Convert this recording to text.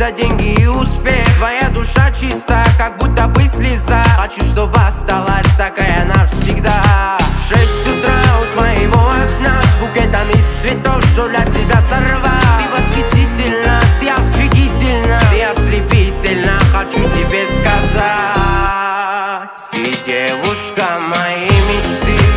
за деньги и успех. Твоя душа чиста, как будто бы слеза. Хочу, чтобы осталась такая навсегда. В 6 утра у твоего окна с букетом из цветов, что для тебя сорвал. Ты восхитительна, ты офигительна, ты ослепительна, хочу тебе сказать. Ты девушка моей мечты.